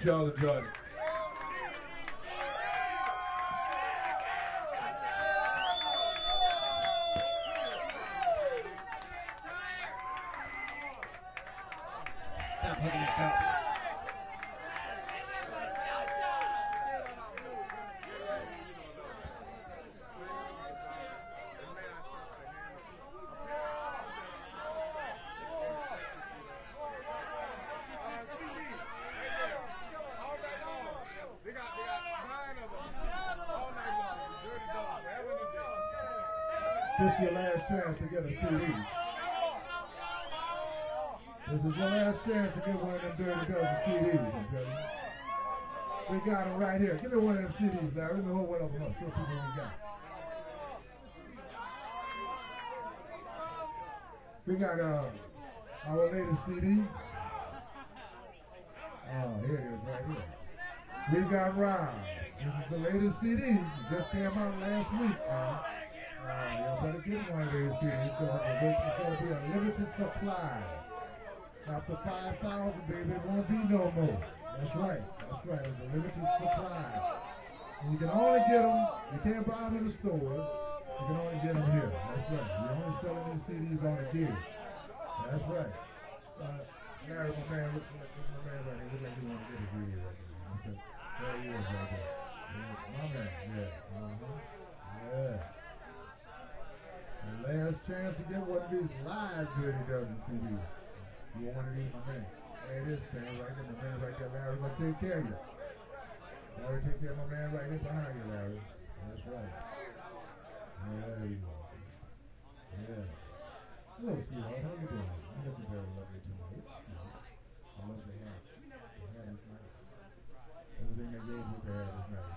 that y'all enjoyed it. This is your last chance to get a CD. This is your last chance to get one of them dirty dozen CDs, I'm telling you. We got them right here. Give me one of them CDs, Larry. Let me hold one of them up. Show people what we got. We got our latest CD. Oh, here it is right here. We got Rob. This is the latest CD. It just came out last week, man. Y'all better get one of these CDs because it's going to be a limited supply. After 5,000, baby, there won't be no more. That's right. That's right. It's a limited supply. And you can only get them. You can't buy them in the stores. You can only get them here. That's right. You're only selling these CDs on the gig. That's right. Larry, my man, look right here. Look like you want to get the CD right there. You know what I'm saying? There he is right there. Yeah, my man. Yeah. Yeah. The last chance to get one of these live Dirty Dozen CDs. You want one of these, my man? Hey, this thing right there, my man right there. Larry gonna take care of you. Larry, take care of my man right here behind you, Larry. That's right. There you go. Yeah. Hello, sweetheart. How you doing? You're looking very lovely tonight. Yes. I love the hat. The hat is nice. Everything that goes with the hat is nice.